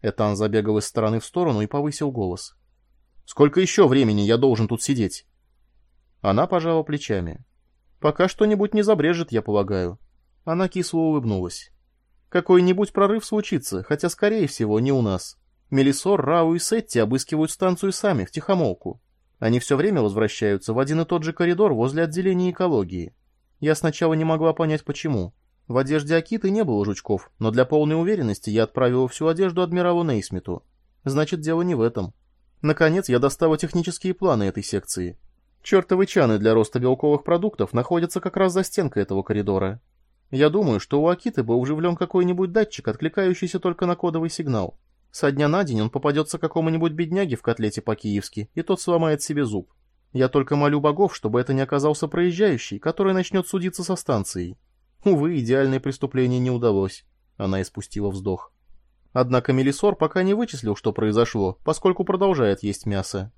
Этан забегал из стороны в сторону и повысил голос. «Сколько еще времени я должен тут сидеть?» Она пожала плечами. «Пока что-нибудь не забрежет, я полагаю». Она кисло улыбнулась. «Какой-нибудь прорыв случится, хотя, скорее всего, не у нас. Мелисор, Рау и Сетти обыскивают станцию сами, втихомолку. Они все время возвращаются в один и тот же коридор возле отделения экологии. Я сначала не могла понять, почему. В одежде Акиты не было жучков, но для полной уверенности я отправила всю одежду адмиралу Нейсмиту. Значит, дело не в этом. Наконец, я достала технические планы этой секции. Чертовы чаны для роста белковых продуктов находятся как раз за стенкой этого коридора. Я думаю, что у Акиты был вживлен какой-нибудь датчик, откликающийся только на кодовый сигнал. Со дня на день он попадется какому-нибудь бедняге в котлете по-киевски, и тот сломает себе зуб. Я только молю богов, чтобы это не оказался проезжающий, который начнет судиться со станцией. Увы, идеальное преступление не удалось. Она испустила вздох. Однако Мелисор пока не вычислил, что произошло, поскольку продолжает есть мясо.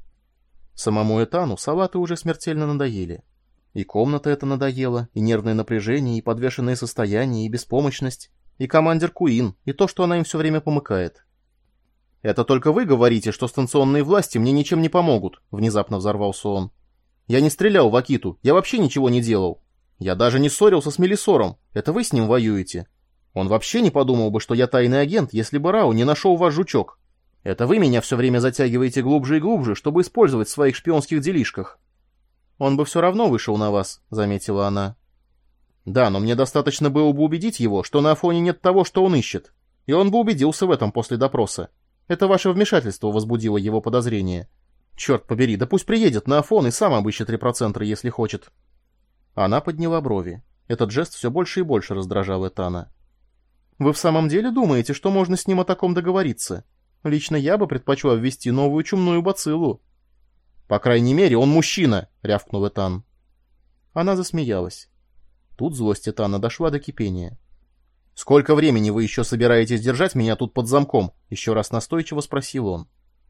Самому Этану салаты уже смертельно надоели. И комната эта надоела, и нервное напряжение, и подвешенное состояние, и беспомощность, и командир Куин, и то, что она им все время помыкает. «Это только вы говорите, что станционные власти мне ничем не помогут», — внезапно взорвался он. «Я не стрелял в Акиту, я вообще ничего не делал. Я даже не ссорился с Мелисором, это вы с ним воюете. Он вообще не подумал бы, что я тайный агент, если бы Рау не нашел ваш жучок. Это вы меня все время затягиваете глубже и глубже, чтобы использовать в своих шпионских делишках». «Он бы все равно вышел на вас», — заметила она. «Да, но мне достаточно было бы убедить его, что на Афоне нет того, что он ищет. И он бы убедился в этом после допроса. Это ваше вмешательство возбудило его подозрение. Черт побери, да пусть приедет на Афон и сам обыщет репроцентр, если хочет». Она подняла брови. Этот жест все больше и больше раздражал Этана. «Вы в самом деле думаете, что можно с ним о таком договориться? Лично я бы предпочла ввести новую чумную бациллу». «По крайней мере, он мужчина!» — рявкнул Этан. Она засмеялась. Тут злость Этана дошла до кипения. «Сколько времени вы еще собираетесь держать меня тут под замком?» — еще раз настойчиво спросил он.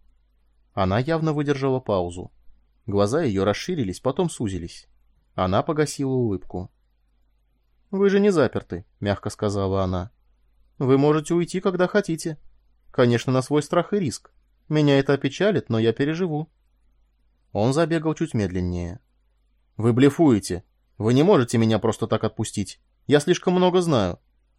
Она явно выдержала паузу. Глаза ее расширились, потом сузились. Она погасила улыбку. «Вы же не заперты», — мягко сказала она. «Вы можете уйти, когда хотите. Конечно, на свой страх и риск. Меня это опечалит, но я переживу». Он забегал чуть медленнее. «Вы блефуете. Вы не можете меня просто так отпустить. Я слишком много знаю».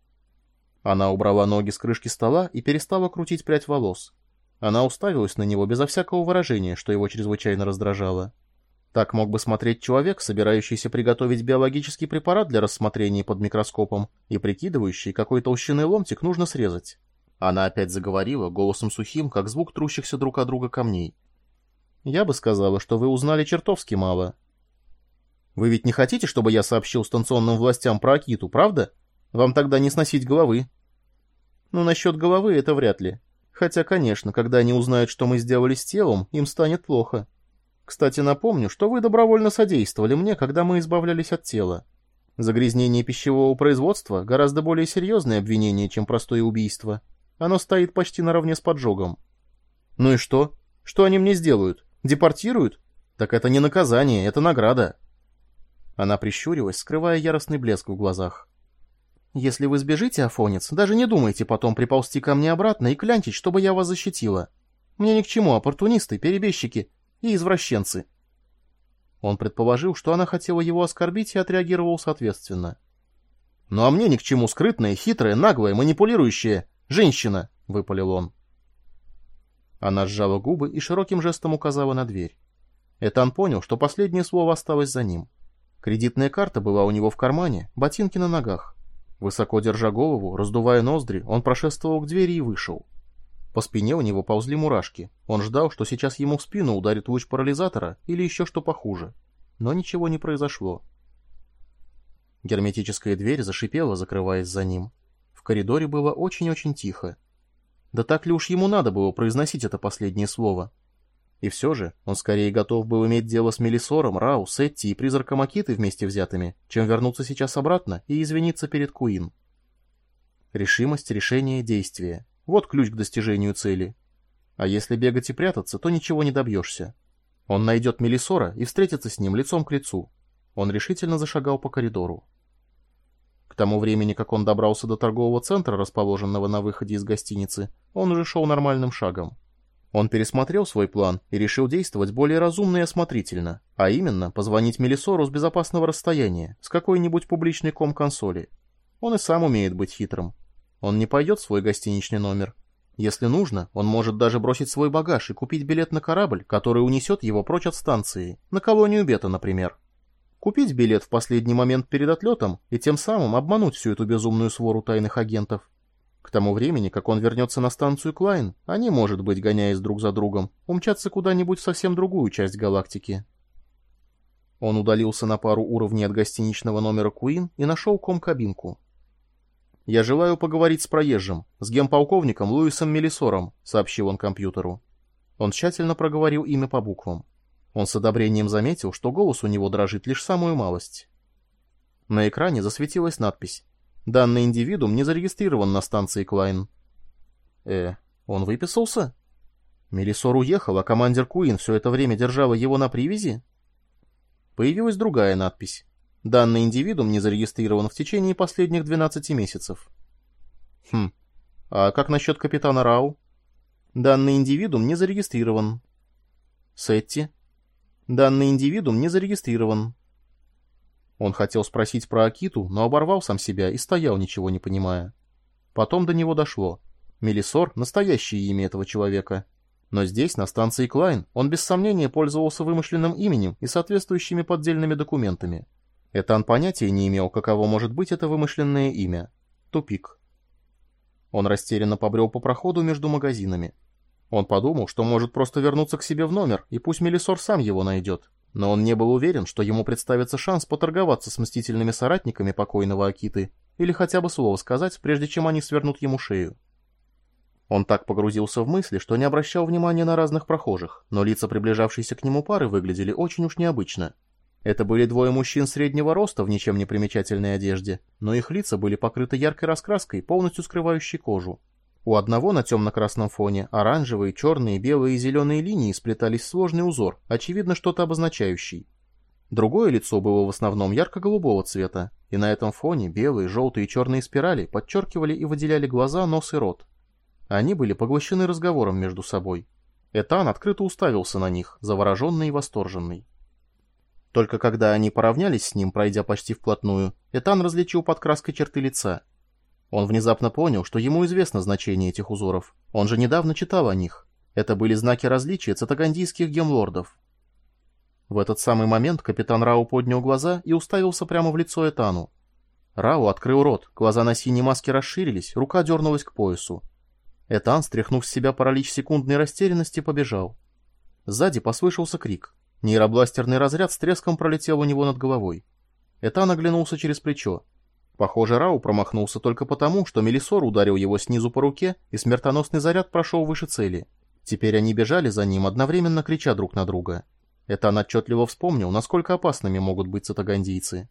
Она убрала ноги с крышки стола и перестала крутить прядь волос. Она уставилась на него безо всякого выражения, что его чрезвычайно раздражало. Так мог бы смотреть человек, собирающийся приготовить биологический препарат для рассмотрения под микроскопом и прикидывающий, какой толщины ломтик нужно срезать. Она опять заговорила, голосом сухим, как звук трущихся друг от друга камней. «Я бы сказала, что вы узнали чертовски мало. Вы ведь не хотите, чтобы я сообщил станционным властям про Акиту, правда? Вам тогда не сносить головы». «Ну, насчет головы это вряд ли. Хотя, конечно, когда они узнают, что мы сделали с телом, им станет плохо. Кстати, напомню, что вы добровольно содействовали мне, когда мы избавлялись от тела. Загрязнение пищевого производства — гораздо более серьезное обвинение, чем простое убийство. Оно стоит почти наравне с поджогом». «Ну и что? Что они мне сделают? Депортируют? Так это не наказание, это награда». Она прищурилась, скрывая яростный блеск в глазах. «Если вы сбежите, Афонец, даже не думайте потом приползти ко мне обратно и клянчить, чтобы я вас защитила. Мне ни к чему оппортунисты, перебежчики и извращенцы». Он предположил, что она хотела его оскорбить, и отреагировал соответственно. «Ну а мне ни к чему скрытная, хитрая, наглая, манипулирующая женщина», — выпалил он. Она сжала губы и широким жестом указала на дверь. Этан понял, что последнее слово осталось за ним. Кредитная карта была у него в кармане, ботинки на ногах. Высоко держа голову, раздувая ноздри, он прошествовал к двери и вышел. По спине у него ползли мурашки. Он ждал, что сейчас ему в спину ударит луч парализатора или еще что похуже. Но ничего не произошло. Герметическая дверь зашипела, закрываясь за ним. В коридоре было очень-очень тихо. Да так ли уж ему надо было произносить это последнее слово? И все же он скорее готов был иметь дело с Мелисором, Рау, Сетти и призраком Акиты вместе взятыми, чем вернуться сейчас обратно и извиниться перед Куин. Решимость, решение, действие. Вот ключ к достижению цели. А если бегать и прятаться, то ничего не добьешься. Он найдет Мелисора и встретится с ним лицом к лицу. Он решительно зашагал по коридору. К тому времени, как он добрался до торгового центра, расположенного на выходе из гостиницы, Он уже шел нормальным шагом. Он пересмотрел свой план и решил действовать более разумно и осмотрительно, а именно позвонить Мелисору с безопасного расстояния, с какой-нибудь публичной ком-консоли. Он и сам умеет быть хитрым. Он не пойдет в свой гостиничный номер. Если нужно, он может даже бросить свой багаж и купить билет на корабль, который унесет его прочь от станции, на колонию Бета, например. Купить билет в последний момент перед отлетом и тем самым обмануть всю эту безумную свору тайных агентов. К тому времени, как он вернется на станцию Клайн, они, может быть, гоняясь друг за другом, умчатся куда-нибудь в совсем другую часть галактики. Он удалился на пару уровней от гостиничного номера Куин и нашел ком-кабинку. «Я желаю поговорить с проезжим, с гемполковником Луисом Мелисором», — сообщил он компьютеру. Он тщательно проговорил имя по буквам. Он с одобрением заметил, что голос у него дрожит лишь самую малость. На экране засветилась надпись: «Данный индивидуум не зарегистрирован на станции Клайн». Он выписался? Мелисор уехал, а командир Куин все это время держала его на привязи? Появилась другая надпись: «Данный индивидуум не зарегистрирован в течение последних 12 месяцев». А как насчет капитана Рау? «Данный индивидуум не зарегистрирован». Сетти? «Данный индивидуум не зарегистрирован». Он хотел спросить про Акиту, но оборвал сам себя и стоял, ничего не понимая. Потом до него дошло. Мелисор — настоящее имя этого человека. Но здесь, на станции Клайн, он без сомнения пользовался вымышленным именем и соответствующими поддельными документами. Этан понятия не имел, каково может быть это вымышленное имя. Тупик. Он растерянно побрел по проходу между магазинами. Он подумал, что может просто вернуться к себе в номер, и пусть Мелисор сам его найдет. Но он не был уверен, что ему представится шанс поторговаться с мстительными соратниками покойного Акиты или хотя бы слово сказать, прежде чем они свернут ему шею. Он так погрузился в мысли, что не обращал внимания на разных прохожих, но лица приближавшейся к нему пары выглядели очень уж необычно. Это были двое мужчин среднего роста в ничем не примечательной одежде, но их лица были покрыты яркой раскраской, полностью скрывающей кожу. У одного на темно-красном фоне оранжевые, черные, белые и зеленые линии сплетались в сложный узор, очевидно, что-то обозначающий. Другое лицо было в основном ярко-голубого цвета, и на этом фоне белые, желтые и черные спирали подчеркивали и выделяли глаза, нос и рот. Они были поглощены разговором между собой. Этан открыто уставился на них, завороженный и восторженный. Только когда они поравнялись с ним, пройдя почти вплотную, Этан различил под краской черты лица. Он внезапно понял, что ему известно значение этих узоров. Он же недавно читал о них. Это были знаки различия цитагандийских гемлордов. В этот самый момент капитан Рау поднял глаза и уставился прямо в лицо Этану. Рау открыл рот, глаза на синей маске расширились, рука дернулась к поясу. Этан, стряхнув с себя паралич секундной растерянности, побежал. Сзади послышался крик. Нейробластерный разряд с треском пролетел у него над головой. Этан оглянулся через плечо. Похоже, Рау промахнулся только потому, что Мелисор ударил его снизу по руке, и смертоносный заряд прошел выше цели. Теперь они бежали за ним, одновременно крича друг на друга. Этан отчетливо вспомнил, насколько опасными могут быть цитагандийцы.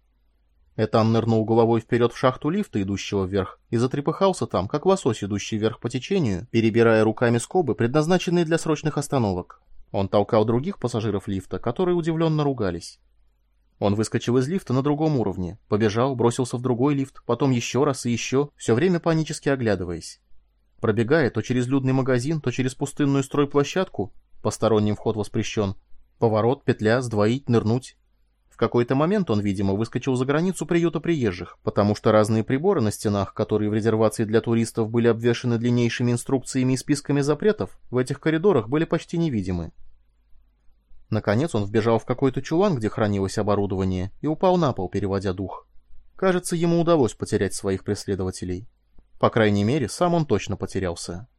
Этан нырнул головой вперед в шахту лифта, идущего вверх, и затрепыхался там, как лосось, идущий вверх по течению, перебирая руками скобы, предназначенные для срочных остановок. Он толкал других пассажиров лифта, которые удивленно ругались. Он выскочил из лифта на другом уровне, побежал, бросился в другой лифт, потом еще раз и еще, все время панически оглядываясь. Пробегая то через людный магазин, то через пустынную стройплощадку, посторонним вход воспрещен, поворот, петля, сдвоить, нырнуть. В какой-то момент он, видимо, выскочил за границу приюта приезжих, потому что разные приборы на стенах, которые в резервации для туристов были обвешаны длиннейшими инструкциями и списками запретов, в этих коридорах были почти невидимы. Наконец он вбежал в какой-то чулан, где хранилось оборудование, и упал на пол, переводя дух. Кажется, ему удалось потерять своих преследователей. По крайней мере, сам он точно потерялся.